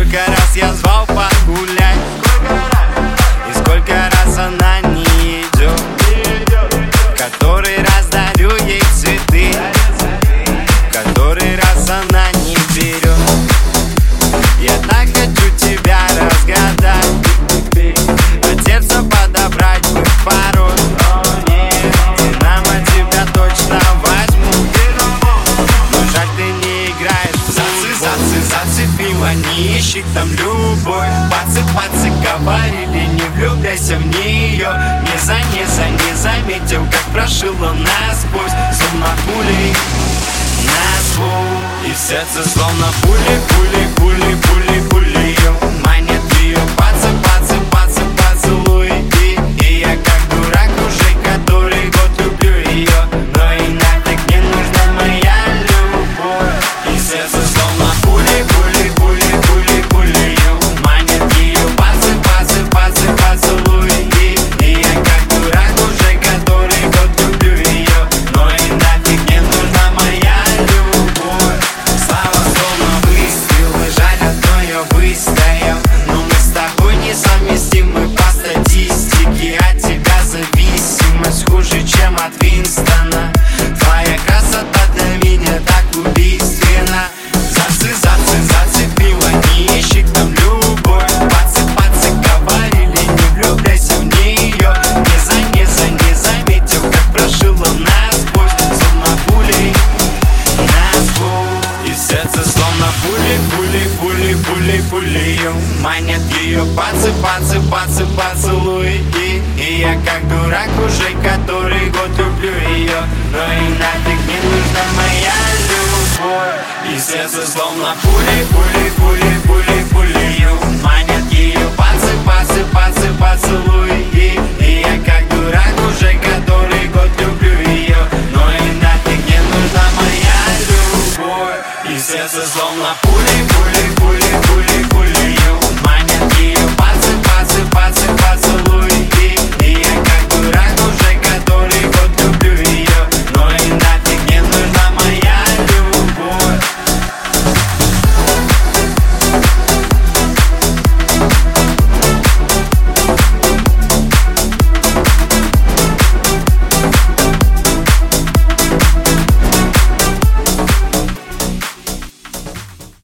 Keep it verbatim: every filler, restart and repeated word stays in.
Сколько раз я звал погулять, и сколько раз она не идет. Который раз дарю ей цветы, который раз она не берет. Я так хочу тебя разгадать, от сердца подобрать бы пароль. Динамо тебя точно возьму, но жаль, ты не играешь в зацы, зацы, зацепила, не ищи там любовь. Пацы, пацы говорили, не влюбляйся в нее. Не за, не за, не заметил, как прошила насквозь. Словно пулей насквозь, и в сердце словно пули, пули, пули, пули, пули ее манят ее. Пацы, пацы, пацы, поцелуй. И, и я как дурак уже который год люблю ее, но и нафиг не нужна моя любовь. И в сердце словно пули, пули, пули, пули, пули ее манят ее. Пацы, пацы, пацы, поцелуй. И, и я как дурак уже который год люблю ее, но и нафиг не нужна моя любовь. Слава словно выстрелы, жаль, одно я выстоял. Но мы с тобой несовместимы по статистике. От тебя зависимость хуже, чем от Винстона. Твоя красота для меня так убийственна. Зацы, зацы, зацепила, не ищи там любовь. Пацы, пацы говорили, не влюбляйся в нее. Не за, не за, не заметил, как прошила насквозь. Словно пулей насквозь, и в сердце словно пули, пули, пули, пули, пули ее манят ее. Пацы, пацы, пацы, поцелуй. И, и я как дурак уже который год люблю ее, но и нафиг не нужна моя любовь. И в сердце словно пули, пули, пули, пули, пули ее манят ее. Пацы, пацы, пацы, поцелуй. И, и я как дурак уже который год люблю ее.